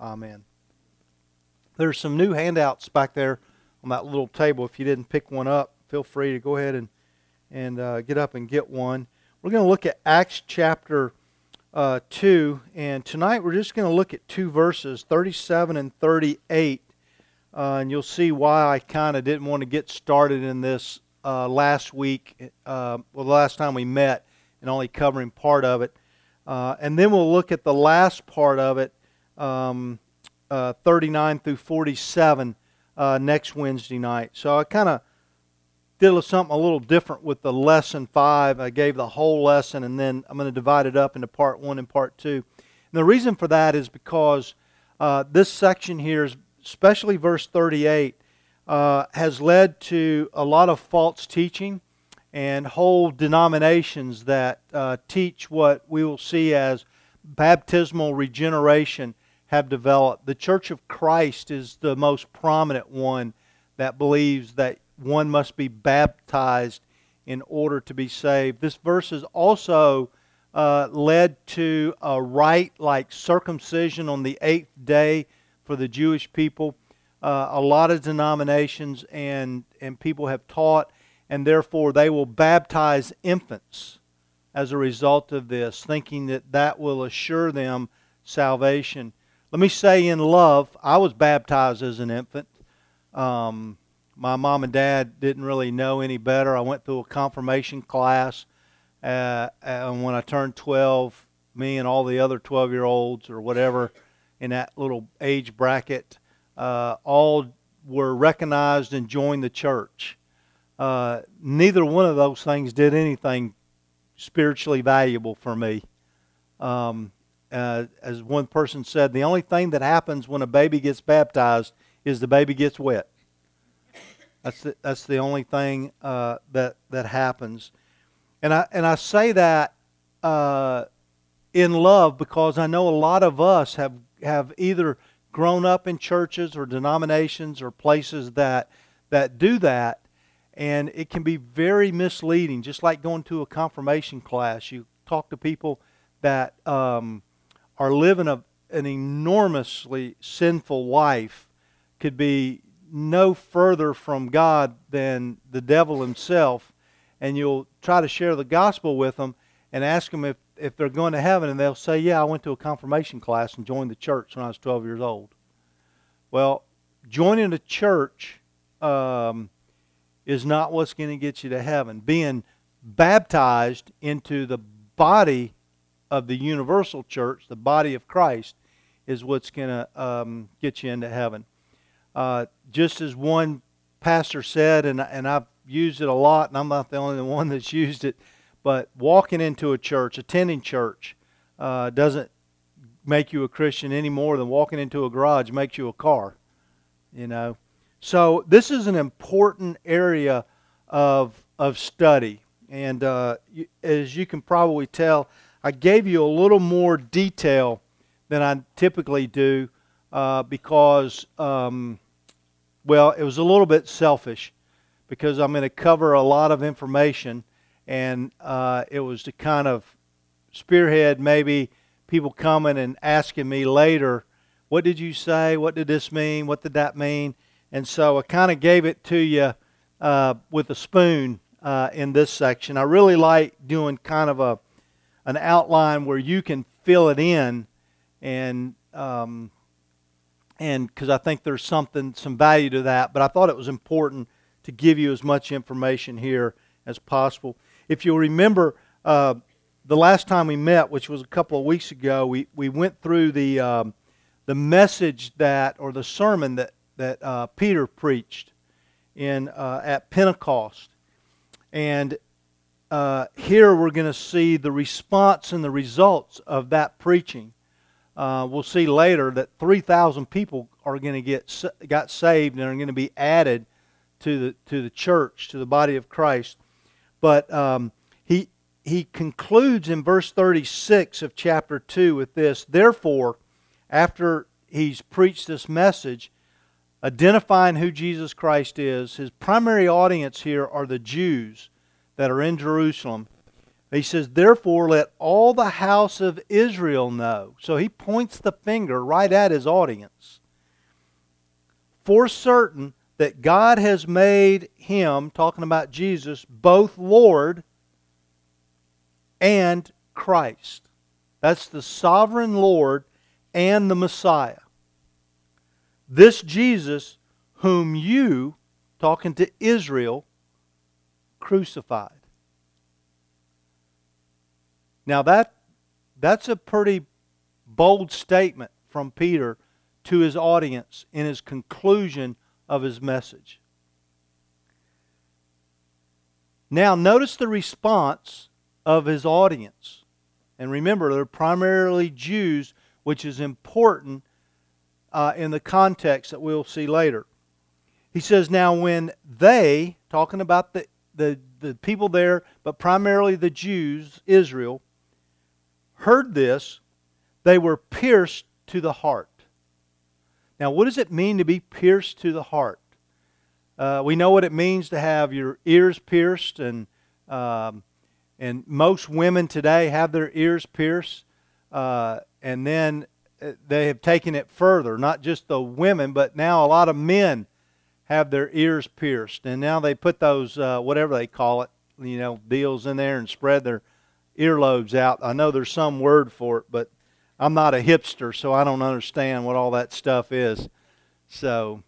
Amen. There's some new handouts back there on that little table. If you didn't pick one up, feel free to go ahead and get up and get one. We're going to look at Acts chapter 2, and tonight we're just going to look at two verses, 37 and 38, and you'll see why I kind of didn't want to get started in this last week, the last time we met, and only covering part of it. And then we'll look at the last part of it, 39 through 47, next Wednesday night. So I kind of did something a little different with the lesson 5. I gave the whole lesson, and then I'm going to divide it up into part 1 and part 2. And the reason for that is because this section here, especially verse 38, has led to a lot of false teaching and whole denominations that teach what we will see as baptismal regeneration have developed. The Church of Christ is the most prominent one that believes that one must be baptized in order to be saved. This verse has also led to a rite like circumcision on the 8th day for the Jewish people. A lot of denominations and people have taught, and therefore they will baptize infants as a result of this, thinking that that will assure them salvation. Let me say in love, I was baptized as an infant. My mom and dad didn't really know any better. I went through a confirmation class, and when I turned 12, me and all the other 12-year-olds or whatever in that little age bracket, all were recognized and joined the church. Neither one of those things did anything spiritually valuable for me. As one person said, the only thing that happens when a baby gets baptized is the baby gets wet. That's the only thing that happens, and I say that in love because I know a lot of us have either grown up in churches or denominations or places that do that, and it can be very misleading. Just like going to a confirmation class, you talk to people that are living an enormously sinful life, could be no further from God than the devil himself, and you'll try to share the gospel with them and ask them if they're going to heaven, and they'll say, yeah, I went to a confirmation class and joined the church when I was 12 years old. Well, joining a church is not what's going to get you to heaven. Being baptized into the body of the universal church, the body of Christ, is what's going to get you into heaven. Just as one pastor said, and I've used it a lot, and I'm not the only one that's used it, but walking into a church, attending church, doesn't make you a Christian any more than walking into a garage makes you a car. You know, so this is an important area of study, and as you can probably tell, I gave you a little more detail than I typically do because, well, it was a little bit selfish because I'm going to cover a lot of information, and it was to kind of spearhead maybe people coming and asking me later, what did you say? What did this mean? What did that mean? And so I kind of gave it to you with a spoon in this section. I really like doing kind of an outline where you can fill it in, and because I think there's some value to that, but I thought it was important to give you as much information here as possible. If you'll remember, the last time we met, which was a couple of weeks ago, we went through the message or the sermon that Peter preached at Pentecost, and here we're going to see the response and the results of that preaching. We'll see later that 3,000 people are going to got saved and are going to be added to the church, to the body of Christ. But he concludes in verse 36 of chapter 2 with this: therefore, after he's preached this message, identifying who Jesus Christ is, his primary audience here are the Jews that are in Jerusalem, He says, therefore let all the house of Israel know. So he points the finger right at his audience. For certain that God has made him, talking about Jesus, both Lord and Christ. That's the sovereign Lord and the Messiah. This Jesus whom you, talking to Israel, crucified. Now that's a pretty bold statement from Peter to his audience in his conclusion of his message. Now notice the response of his audience. And remember, they're primarily Jews, which is important in the context that we'll see later. He says, now when they, talking about the people there, but primarily the Jews, Israel, heard this, they were pierced to the heart. Now, what does it mean to be pierced to the heart? We know what it means to have your ears pierced, and most women today have their ears pierced, and then they have taken it further. Not just the women, but now a lot of men have their ears pierced, and now they put those whatever they call it, deals in there and spread their earlobes out. I know there's some word for it, but I'm not a hipster, so I don't understand what all that stuff is. So,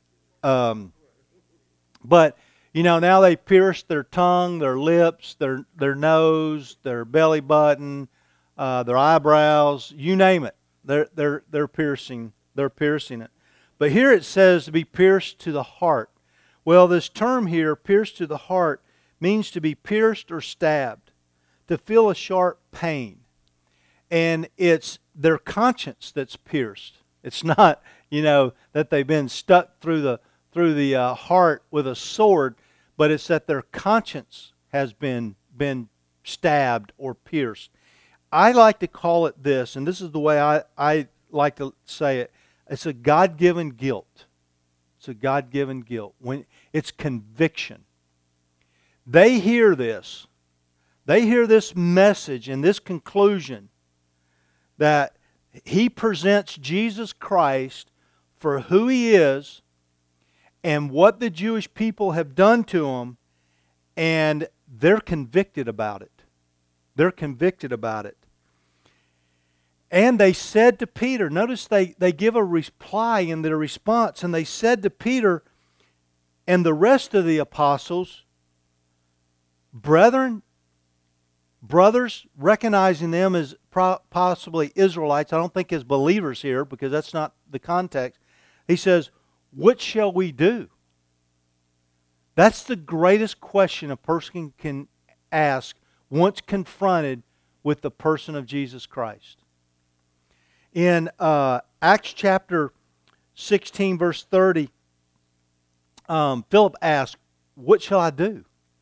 but now they pierce their tongue, their lips, their nose, their belly button, their eyebrows, you name it. They're piercing it. But here it says to be pierced to the heart. Well, this term here, pierced to the heart, means to be pierced or stabbed, to feel a sharp pain. And it's their conscience that's pierced. It's not, that they've been stuck through the heart with a sword, but it's that their conscience has been stabbed or pierced. I like to call it this, and this is the way I like to say it. It's a God-given guilt. It's a God-given guilt. When it's conviction. They hear this. They hear this message and this conclusion that he presents Jesus Christ for who he is and what the Jewish people have done to him, and they're convicted about it. They're convicted about it. And they said to Peter, notice they give a reply in their response, and they said to Peter and the rest of the apostles, brothers, recognizing them as possibly Israelites, I don't think as believers here because that's not the context. He says, what shall we do? That's the greatest question a person can ask once confronted with the person of Jesus Christ. In Acts chapter 16, verse 30, Philip asked, what shall I do?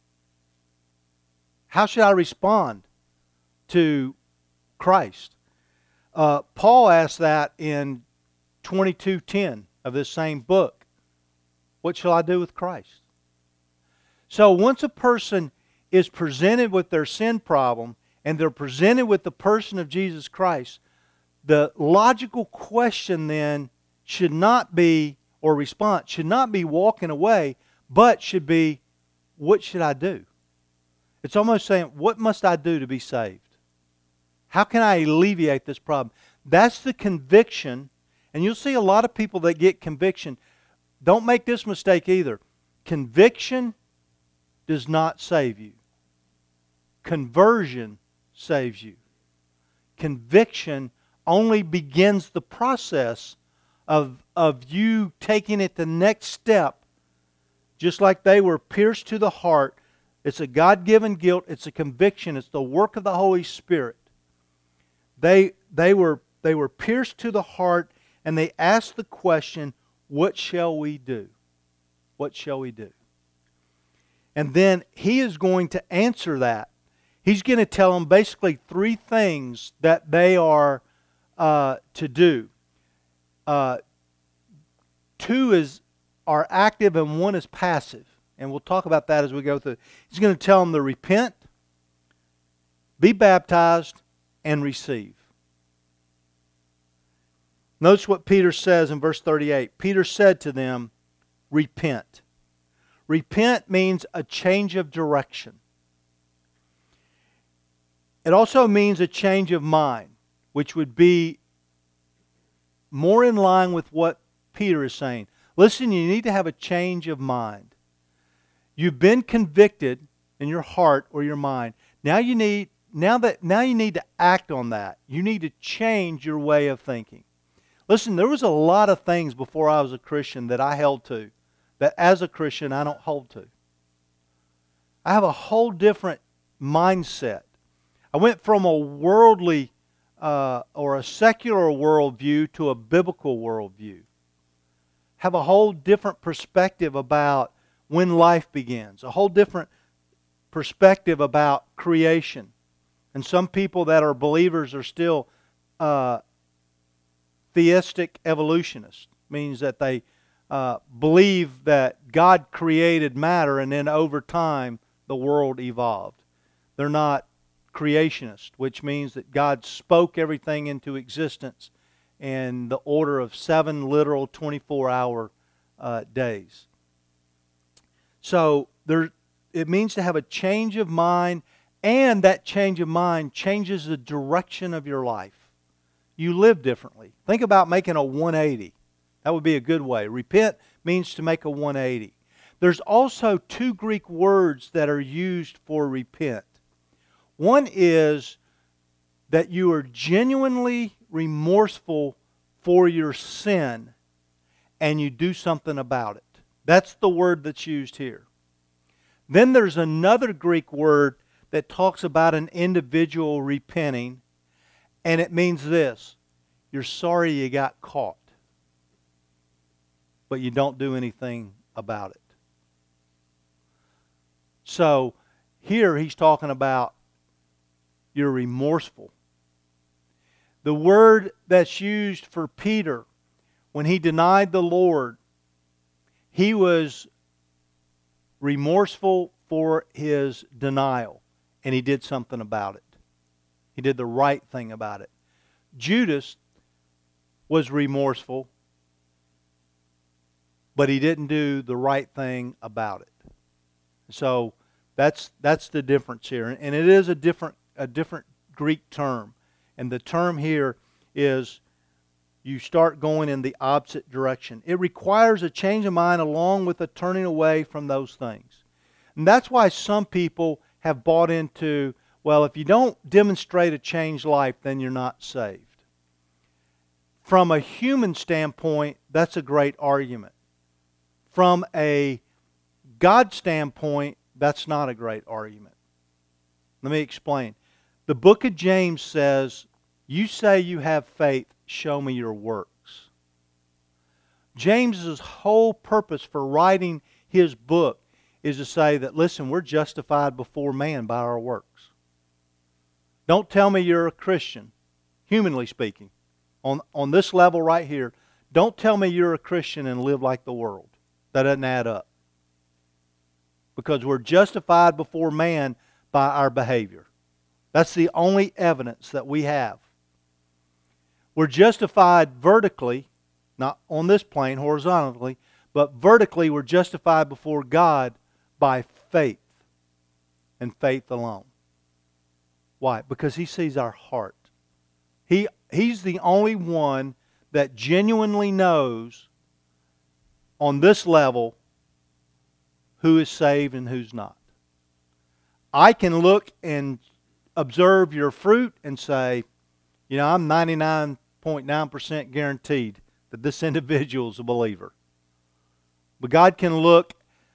How should I respond to Christ? Paul asked that in 22:10 of this same book. What shall I do with Christ? So once a person is presented with their sin problem and they're presented with the person of Jesus Christ, the logical question then should not be, or response should not be walking away, but should be, what should I do? It's almost saying, what must I do to be saved? How can I alleviate this problem? That's the conviction. And you'll see a lot of people that get conviction. Don't make this mistake either. Conviction does not save you. Conversion saves you. Conviction only begins the process of you taking it the next step. Just like they were pierced to the heart. It's a God-given guilt. It's a conviction. It's the work of the Holy Spirit. They were pierced to the heart, and they asked the question, what shall we do? What shall we do? And then he is going to answer that. He's going to tell them basically three things that they are to do. Two are active and one is passive. And we'll talk about that as we go through. He's going to tell them to repent. Be baptized and receive. Notice what Peter says in verse 38. Peter said to them, repent. Repent means a change of direction. It also means a change of mind, which would be more in line with what Peter is saying. Listen, you need to have a change of mind. You've been convicted in your heart or your mind. Now you need to act on that. You need to change your way of thinking. Listen, there was a lot of things before I was a Christian that I held to, that as a Christian I don't hold to. I have a whole different mindset. I went from a worldly or a secular worldview to a biblical worldview. Have a whole different perspective about when life begins. A whole different perspective about creation. And some people that are believers are still theistic evolutionists. Means that they believe that God created matter and then over time the world evolved. They're not creationists, which means that God spoke everything into existence in the order of 7 literal 24-hour days. So it means to have a change of mind, and that change of mind changes the direction of your life. You live differently. Think about making a 180. That would be a good way. Repent means to make a 180. There's also 2 Greek words that are used for repent. One is that you are genuinely remorseful for your sin and you do something about it. That's the word that's used here. Then there's another Greek word that talks about an individual repenting, and it means this: you're sorry you got caught, but you don't do anything about it. So here he's talking about you're remorseful. The word that's used for Peter when he denied the Lord, he was remorseful for his denial, and he did something about it. He did the right thing about it. Judas was remorseful, but he didn't do the right thing about it. So that's the difference here, and it is a different Greek term, and the term here is you start going in the opposite direction. It requires a change of mind along with a turning away from those things. And that's why some people have bought into, well, if you don't demonstrate a changed life, then you're not saved. From a human standpoint, that's a great argument. From a God standpoint, that's not a great argument. Let me explain. The book of James says, you say you have faith, show me your works. James's whole purpose for writing his book is to say that, listen, we're justified before man by our works. Don't tell me you're a Christian, humanly speaking. On this level right here, don't tell me you're a Christian and live like the world. That doesn't add up. Because we're justified before man by our behavior. That's the only evidence that we have. We're justified vertically, not on this plane, horizontally, but vertically we're justified before God by faith and faith alone. Why? Because He sees our heart. He's the only one that genuinely knows on this level who is saved and who's not. I can look and observe your fruit and say, you know, I'm 99.9% guaranteed that this individual is a believer. But God can look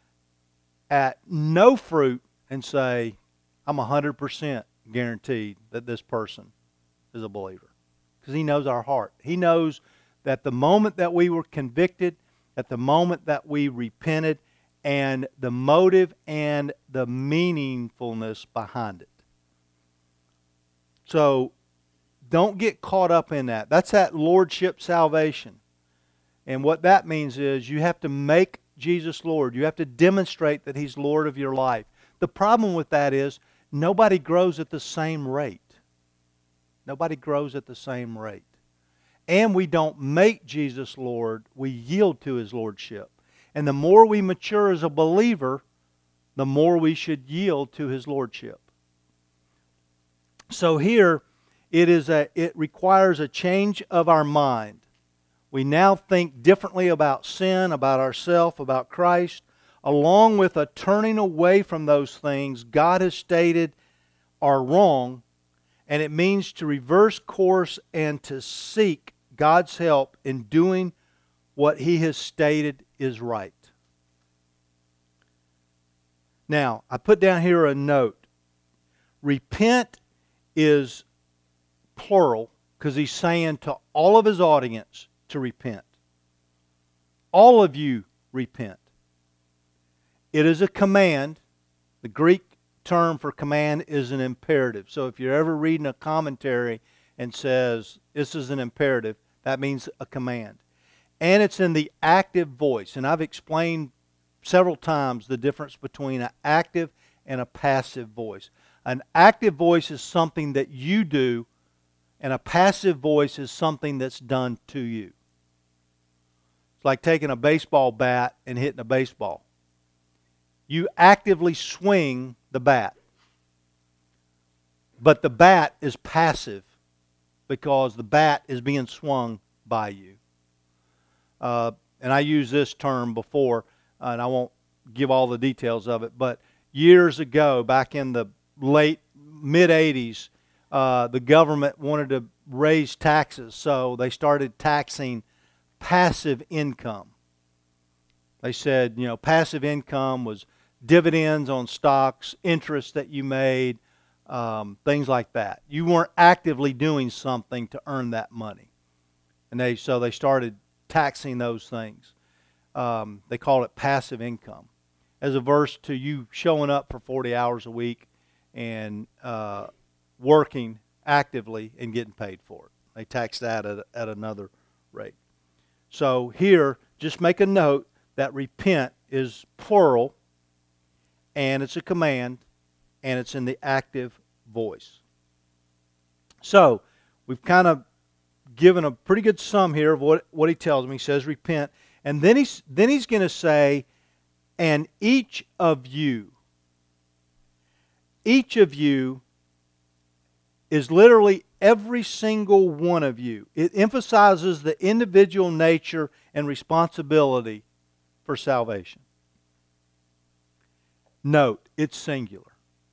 at no fruit and say, I'm 100% guaranteed that this person is a believer. Because He knows our heart. He knows that the moment that we were convicted, at the moment that we repented, and the motive and the meaningfulness behind it. So, don't get caught up in that. That's that lordship salvation. And what that means is you have to make Jesus Lord. You have to demonstrate that He's Lord of your life. The problem with that is nobody grows at the same rate. Nobody grows at the same rate. And we don't make Jesus Lord, we yield to His Lordship. And the more we mature as a believer, the more we should yield to His Lordship. So here, it requires a change of our mind. We now think differently about sin, about ourselves, about Christ, along with a turning away from those things God has stated are wrong, and it means to reverse course and to seek God's help in doing what He has stated is right. Now, I put down here a note. Repent is plural because He's saying to all of His audience to repent. All of you repent. It is a command. The Greek term for command is an imperative. So if you're ever reading a commentary and says this is an imperative, that means a command. And it's in the active voice. And I've explained several times the difference between an active and a passive voice. An active voice is something that you do, and a passive voice is something that's done to you. It's like taking a baseball bat and hitting a baseball. You actively swing the bat. But the bat is passive because the bat is being swung by you. And I used this term before, and I won't give all the details of it, but years ago, back in the mid-80s, the government wanted to raise taxes, so they started taxing passive income. They said, passive income was dividends on stocks, interest that you made, things like that. You weren't actively doing something to earn that money. And so they started taxing those things. They called it passive income, as averse to you showing up for 40 hours a week and working actively and getting paid for it. They tax that at another rate. So here, just make a note that repent is plural, and it's a command, and it's in the active voice. So we've kind of given a pretty good sum here of what he tells me. He says repent, and then he's going to say, and each of you is literally every single one of you. It emphasizes the individual nature and responsibility for salvation. Note, it's singular.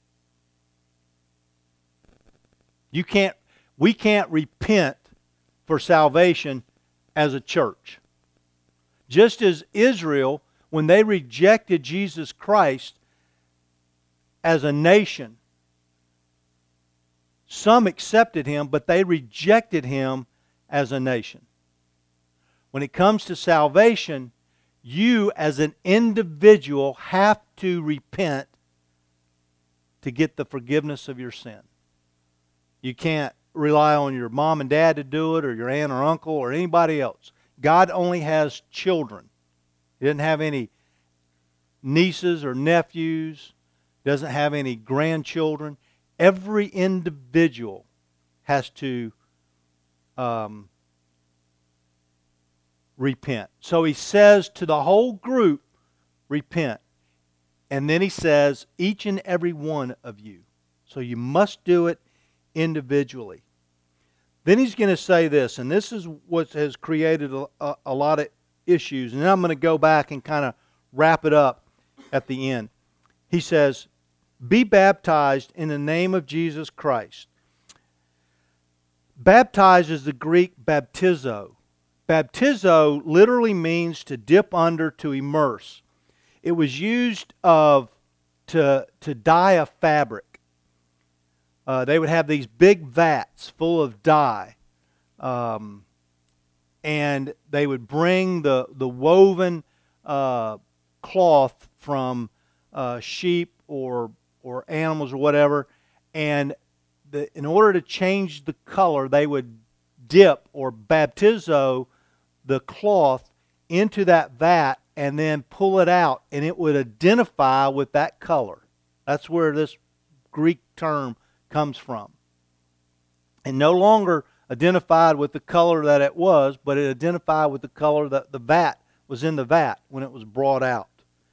We can't repent for salvation as a church. Just as Israel, when they rejected Jesus Christ as a nation, some accepted Him, but they rejected Him as a nation. When it comes to salvation, you as an individual have to repent to get the forgiveness of your sin. You can't rely on your mom and dad to do it, or your aunt or uncle, or anybody else. God only has children. He doesn't have any nieces or nephews. Doesn't have any grandchildren. Every individual has to repent. So he says to the whole group, repent. And then he says, each and every one of you. So you must do it individually. Then he's going to say this, and this is what has created a lot of issues. And then I'm going to go back and kind of wrap it up at the end. He says, be baptized in the name of Jesus Christ. Baptize is the Greek baptizo. Baptizo literally means to dip under, to immerse. It was used to dye a fabric. They would have these big vats full of dye. And they would bring the woven cloth from sheep or animals or whatever, and in order to change the color, they would dip or baptizo the cloth into that vat and then pull it out, and it would identify with that color. That's where this Greek term comes from. And no longer identified with the color that it was, but it identified with the color that the vat was in the vat when it was brought out.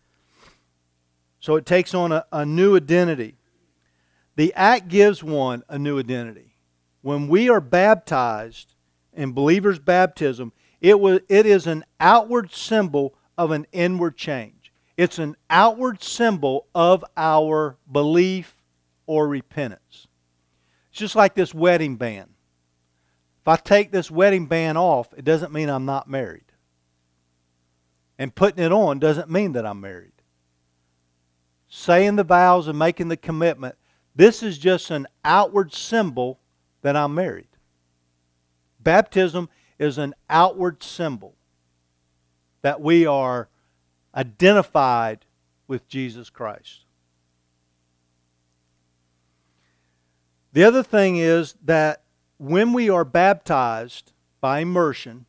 So it takes on a new identity. The act gives one a new identity. When we are baptized in believers' baptism, it is an outward symbol of an inward change. It's an outward symbol of our belief or repentance. It's just like this wedding band. If I take this wedding band off, it doesn't mean I'm not married. And putting it on doesn't mean that I'm married. Saying the vows and making the commitment, this is just an outward symbol that I'm married. Baptism is an outward symbol that we are identified with Jesus Christ. The other thing is that when we are baptized by immersion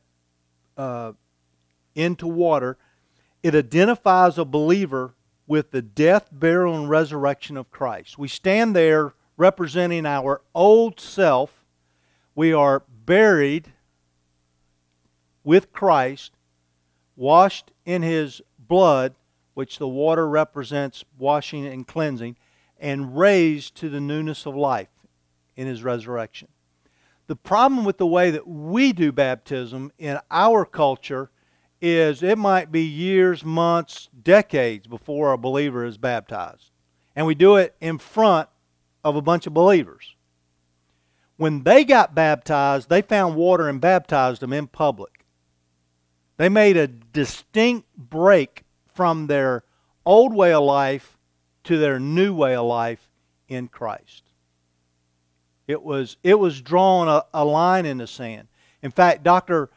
into water, it identifies a believer with the death, burial, and resurrection of Christ. We stand there representing our old self. We are buried with Christ, washed in His blood, which the water represents washing and cleansing, and raised to the newness of life in His resurrection. The problem with the way that we do baptism in our culture is it might be years, months, decades before a believer is baptized. And we do it in front of a bunch of believers. When they got baptized, they found water and baptized them in public. They made a distinct break from their old way of life to their new way of life in Christ. It was drawing a line in the sand. In fact, Dr.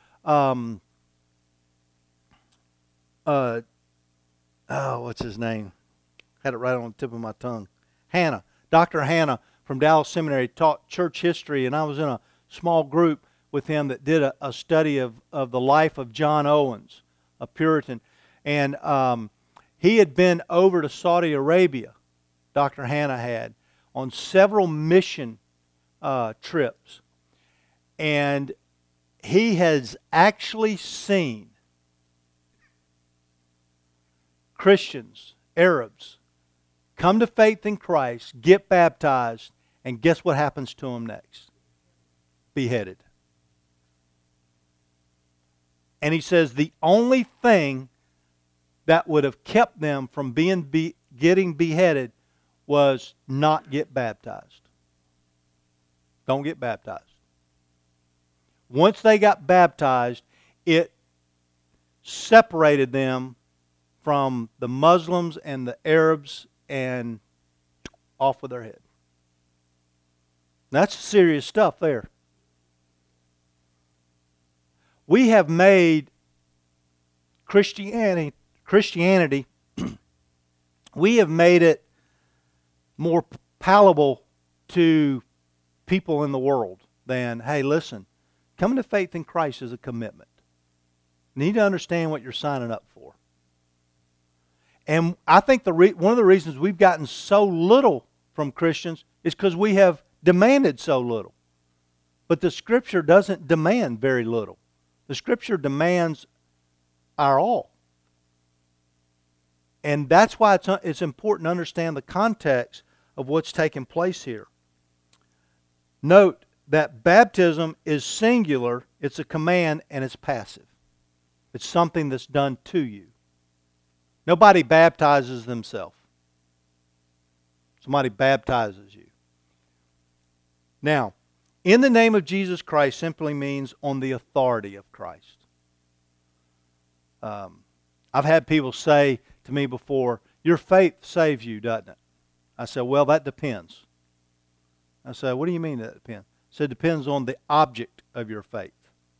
What's his name? Had it right on the tip of my tongue. Hannah. Dr. Hannah from Dallas Seminary taught church history, and I was in a small group with him that did a study of the life of John Owens, a Puritan. And he had been over to Saudi Arabia, Dr. Hannah had, on several mission trips. And he has actually seen Christians, Arabs, come to faith in Christ, get baptized, and guess what happens to them next? Beheaded. And he says the only thing that would have kept them from getting beheaded was not get baptized. Don't get baptized. Once they got baptized, it separated them from the Muslims and the Arabs and off with their head. That's serious stuff there. We have made Christianity, we have made it more palatable to people in the world than, hey, listen, coming to faith in Christ is a commitment. You need to understand what you're signing up for. And I think one of the reasons we've gotten so little from Christians is because we have demanded so little. But the Scripture doesn't demand very little. The Scripture demands our all. And that's why it's important to understand the context of what's taking place here. Note that baptism is singular, it's a command, and it's passive. It's something that's done to you. Nobody baptizes themselves. Somebody baptizes you. Now, in the name of Jesus Christ simply means on the authority of Christ. I've had people say to me before, your faith saves you, doesn't it? I said, well, that depends. I said, what do you mean that depends? I said, it depends on the object of your faith.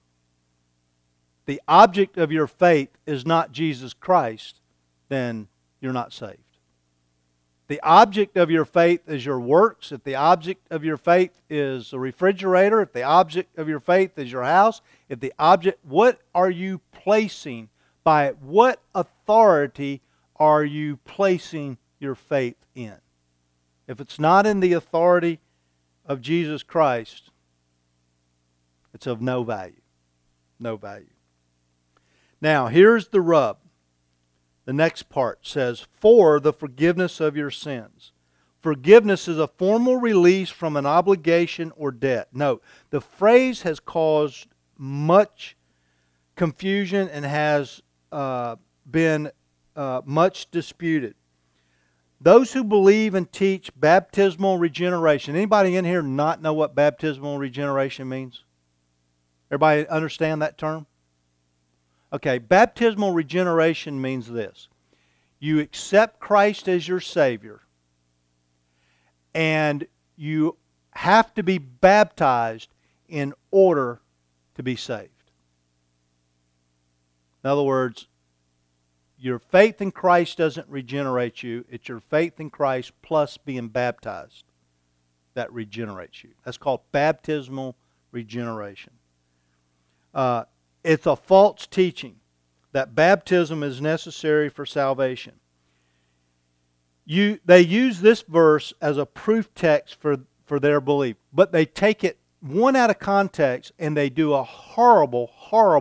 The object of your faith is not Jesus Christ, then you're not saved. The object of your faith is your works. If the object of your faith is a refrigerator, if the object of your faith is your house, what are you placing by it? What authority are you placing your faith in? If it's not in the authority of Jesus Christ, it's of no value. No value. Now, here's the rub. The next part says, for the forgiveness of your sins. Forgiveness is a formal release from an obligation or debt. Note, the phrase has caused much confusion and has been much disputed. Those who believe and teach baptismal regeneration. Anybody in here not know what baptismal regeneration means? Everybody understand that term? Okay, baptismal regeneration means this. You accept Christ as your Savior, and you have to be baptized in order to be saved. In other words, your faith in Christ doesn't regenerate you. It's your faith in Christ plus being baptized that regenerates you. That's called baptismal regeneration. It's a false teaching that baptism is necessary for salvation. They use this verse as a proof text for their belief, but they take it one out of context and they do a horrible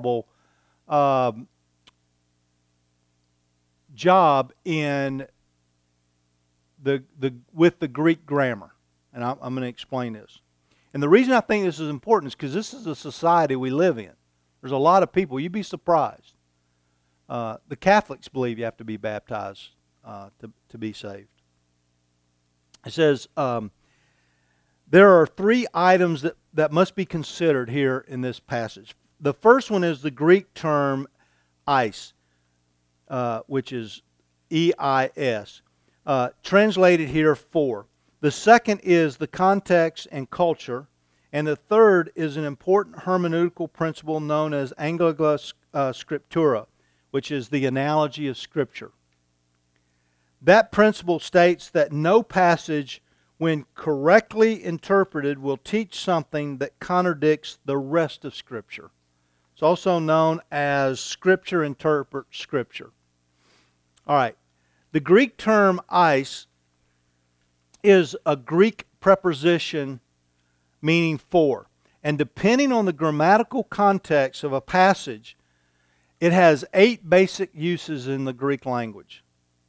job in with the Greek grammar. And I'm going to explain this. And the reason I think this is important is because this is the society we live in. There's a lot of people, you'd be surprised. The Catholics believe you have to be baptized to be saved. It says, there are three items that must be considered here in this passage. The first one is the Greek term eis, which is E-I-S, translated here for. The second is the context and culture. And the third is an important hermeneutical principle known as Analogia Scriptura, which is the analogy of Scripture. That principle states that no passage, when correctly interpreted, will teach something that contradicts the rest of Scripture. It's also known as Scripture interprets Scripture. All right. The Greek term eis is a Greek preposition meaning for. And depending on the grammatical context of a passage, it has 8 basic uses in the Greek language.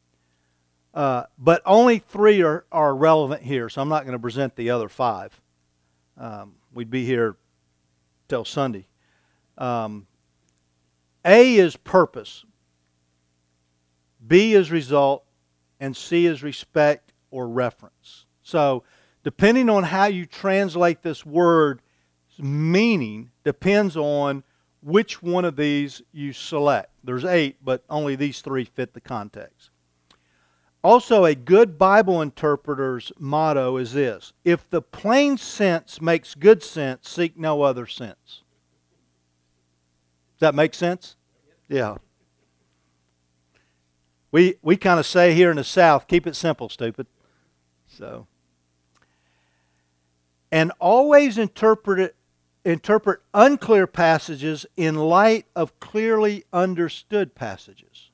But only 3 are relevant here, so I'm not going to present the other 5. We'd be here till Sunday. A is purpose, B is result, and C is respect or reference. So, depending on how you translate this word's meaning depends on which one of these you select. There's 8, but only these 3 fit the context. Also, a good Bible interpreter's motto is this: if the plain sense makes good sense, seek no other sense. Does that make sense? Yeah. We kind of say here in the South, keep it simple, stupid. So, and always interpret unclear passages in light of clearly understood passages.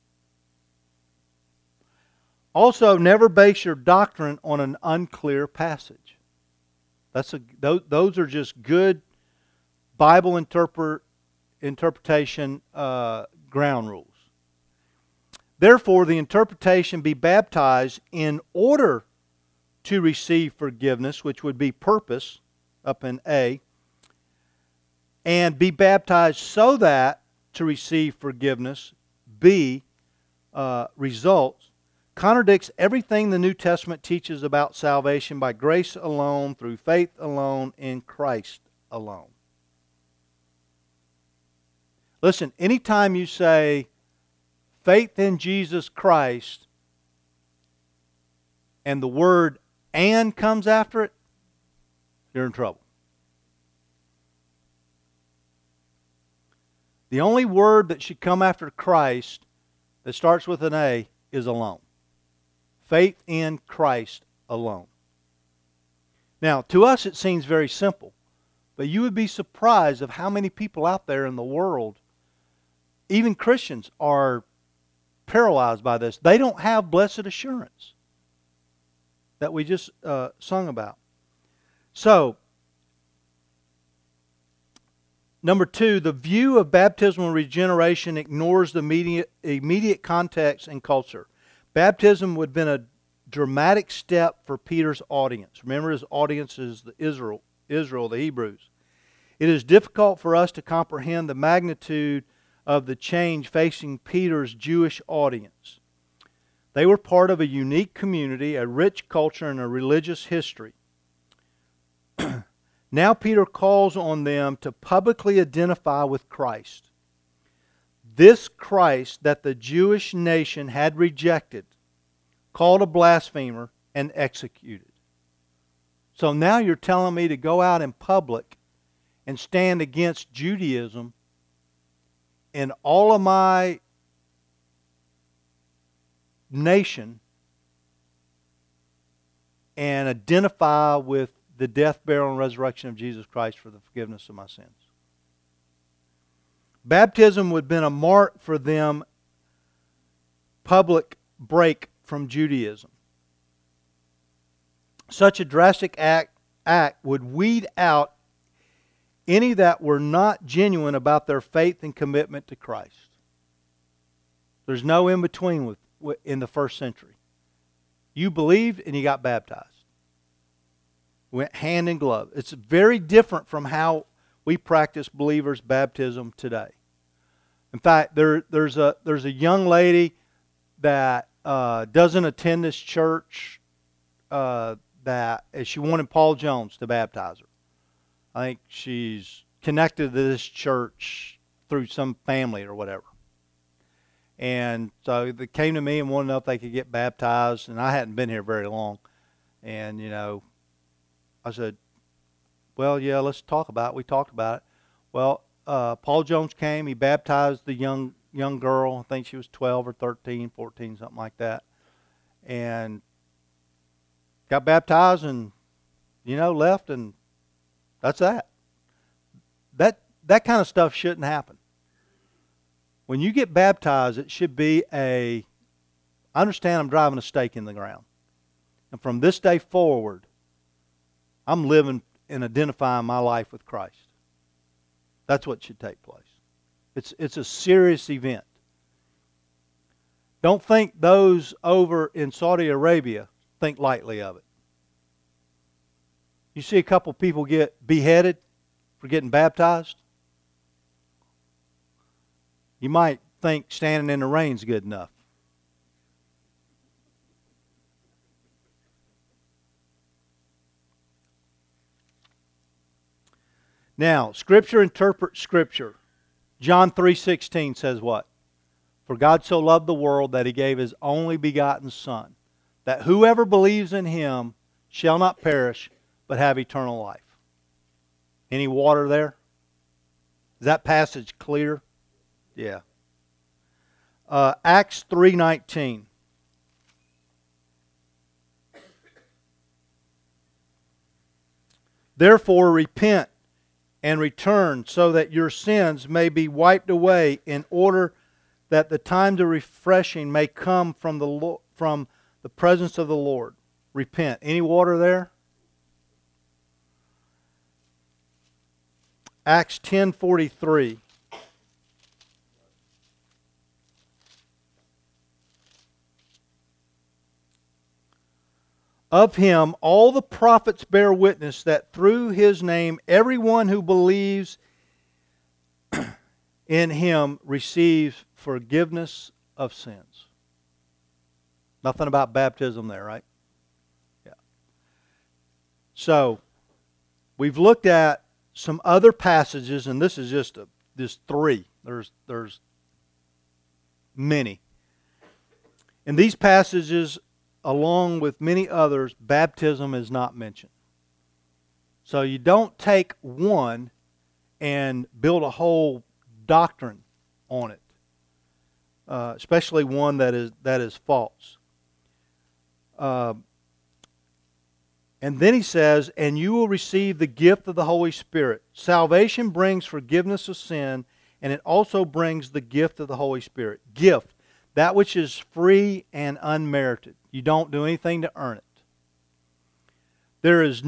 Also, never base your doctrine on an unclear passage. Those are just good Bible interpretation ground rules. Therefore, the interpretation be baptized in order to receive forgiveness, which would be purpose, up in A, and be baptized so that to receive forgiveness, B, results, contradicts everything the New Testament teaches about salvation by grace alone, through faith alone, in Christ alone. Listen, anytime you say faith in Jesus Christ and the word "and" comes after it, you're in trouble. The only word that should come after Christ that starts with an A is alone. Faith in Christ alone. Now, to us it seems very simple, but you would be surprised of how many people out there in the world, even Christians, are paralyzed by this. They don't have blessed assurance. that we just sung about. So, number 2, the view of baptismal regeneration ignores the immediate context and culture. Baptism would have been a dramatic step for Peter's audience. Remember, his audience is the Israel, the Hebrews. It is difficult for us to comprehend the magnitude of the change facing Peter's Jewish audience. They were part of a unique community, a rich culture, and a religious history. Now Peter calls on them to publicly identify with Christ. This Christ that the Jewish nation had rejected, called a blasphemer, and executed. So now you're telling me to go out in public and stand against Judaism in all of my nation and identify with the death, burial, and resurrection of Jesus Christ for the forgiveness of my sins. Baptism would have been a mark for them, public break from Judaism. Such a drastic act would weed out any that were not genuine about their faith and commitment to Christ. There's no in-between in the first century. You believed and you got baptized. Went hand in glove. It's very different from how we practice believers' baptism today. In fact, there's a young lady that doesn't attend this church that she wanted Paul Jones to baptize her. I think she's connected to this church through some family or whatever. And so they came to me and wanted to know if they could get baptized, and I hadn't been here very long. And, I said, well, yeah, let's talk about it. We talked about it. Well, Paul Jones came. He baptized the young girl. I think she was 12 or 13, 14, something like that. And got baptized and, left, and that's that. That kind of stuff shouldn't happen. When you get baptized, it should be I understand I'm driving a stake in the ground. And from this day forward, I'm living and identifying my life with Christ. That's what should take place. It's a serious event. Don't think those over in Saudi Arabia think lightly of it. You see a couple people get beheaded for getting baptized. You might think standing in the rain's good enough. Now, Scripture interprets Scripture. John 3:16 says what? For God so loved the world that He gave His only begotten Son, that whoever believes in Him shall not perish, but have eternal life. Any water there? Is that passage clear? Yeah. Acts 3:19. Therefore repent and return so that your sins may be wiped away, in order that the times of refreshing may come from the presence of the Lord. Repent. Any water there? Acts 10:43. Of Him all the prophets bear witness that through His name everyone who believes in Him receives forgiveness of sins. Nothing about baptism there, right? Yeah. So, we've looked at some other passages, and this is just three. There's many. In these passages, along with many others, baptism is not mentioned. So you don't take one and build a whole doctrine on it, especially one that is false. And then he says, and you will receive the gift of the Holy Spirit. Salvation brings forgiveness of sin, and it also brings the gift of the Holy Spirit. Gift, that which is free and unmerited. You don't do anything to earn it. There is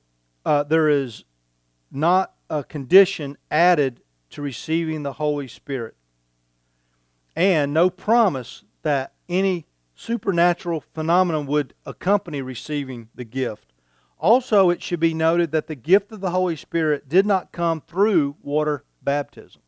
not a condition added to receiving the Holy Spirit, and no promise that any supernatural phenomenon would accompany receiving the gift. Also, it should be noted that the gift of the Holy Spirit did not come through water baptism.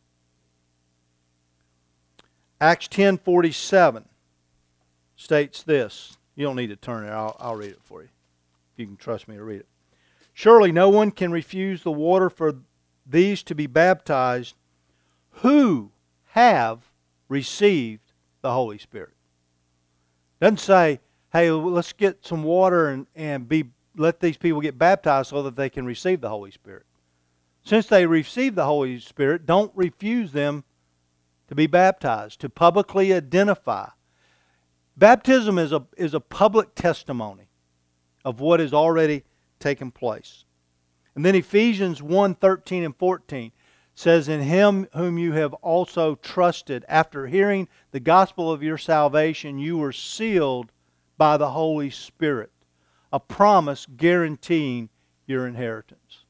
Acts 10:47 states this. You don't need to turn it. I'll read it for you. You can trust me to read it. Surely no one can refuse the water for these to be baptized who have received the Holy Spirit. Doesn't say, hey, let's get some water and let these people get baptized so that they can receive the Holy Spirit. Since they receive the Holy Spirit, don't refuse them to be baptized, to publicly identify. Baptism is a public testimony of what has already taken place. And then Ephesians 1:13 and 14 says, in Him whom you have also trusted, after hearing the gospel of your salvation, you were sealed by the Holy Spirit, a promise guaranteeing your inheritance.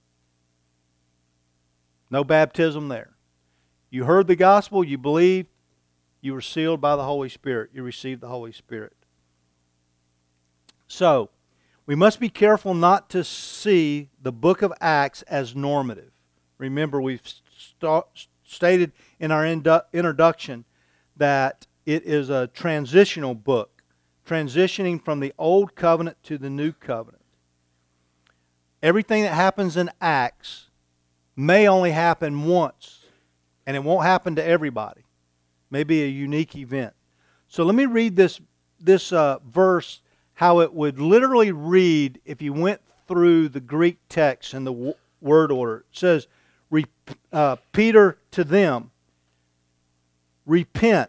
No baptism there. You heard the gospel, you believed, you were sealed by the Holy Spirit. You received the Holy Spirit. So, we must be careful not to see the book of Acts as normative. Remember, we've stated in our introduction that it is a transitional book, transitioning from the Old Covenant to the New Covenant. Everything that happens in Acts may only happen once, and it won't happen to everybody. Maybe a unique event. So let me read this verse, how it would literally read if you went through the Greek text and the word order. It says, Peter to them, repent,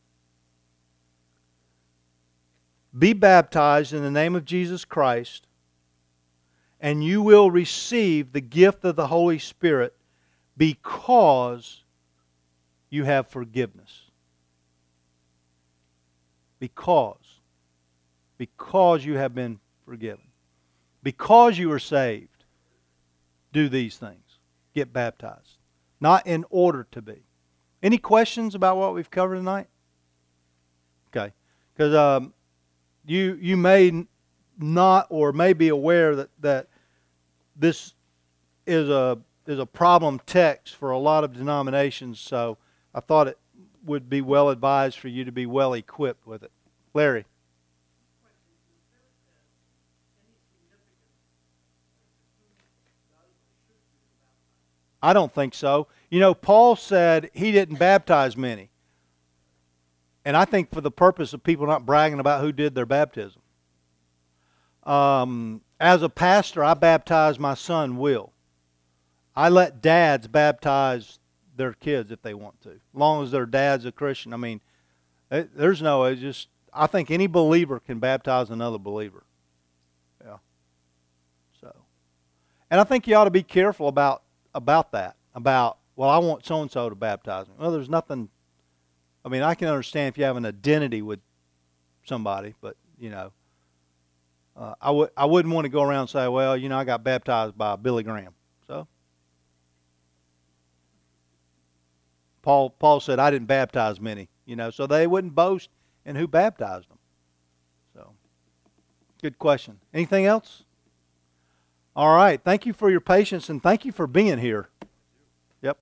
be baptized in the name of Jesus Christ, and you will receive the gift of the Holy Spirit because you have forgiveness. Because you have been forgiven. Because you are saved, do these things. Get baptized. Not in order to be. Any questions about what we've covered tonight? Okay. Because you may not or may be aware that this is a problem text for a lot of denominations, so I thought it would be well advised for you to be well equipped with it. Larry. I don't think so. You know, Paul said he didn't baptize many. And I think for the purpose of people not bragging about who did their baptism. As a pastor, I baptize my son, Will. I let dads baptize their kids if they want to, as long as their dad's a Christian. I mean, I think any believer can baptize another believer. Yeah. So, and I think you ought to be careful about that. Well, I want so-and-so to baptize me. Well, there's nothing. I mean, I can understand if you have an identity with somebody, but, you know, I wouldn't want to go around and say, well, you know, I got baptized by Billy Graham. So, Paul said, I didn't baptize many, you know, so they wouldn't boast in who baptized them. So, good question. Anything else? All right. Thank you for your patience, and thank you for being here.